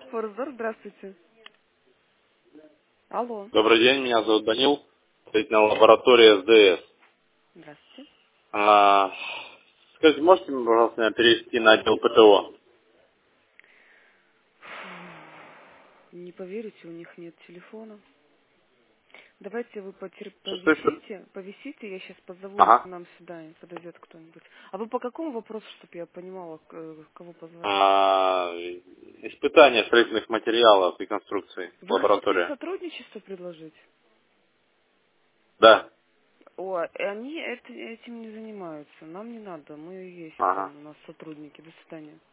Форзор, здравствуйте. Алло. Добрый день, меня зовут Данил, строительная лаборатория СДС. Здравствуйте. А, Скажите, можете, пожалуйста, меня перевести на отдел ПТО? Не поверите, у них нет телефона. Давайте вы Что? повисите, я сейчас позову их к Ага. нам сюда, и подойдет кто-нибудь. А вы по какому вопросу, чтобы я понимала, кого позвать? Испытание строительных материалов и конструкций. Вы хотите Лаборатория. сотрудничество предложить? Да. О, и они этим не занимаются. Нам не надо, мы есть Ага. у нас сотрудники. До свидания.